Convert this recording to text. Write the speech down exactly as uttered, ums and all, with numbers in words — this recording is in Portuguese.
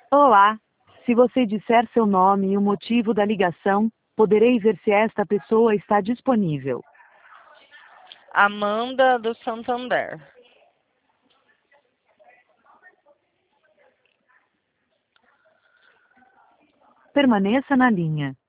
Olá. Se você disser seu nome e o motivo da ligação, poderei ver se esta pessoa está disponível. Amanda do Santander. Permaneça na linha.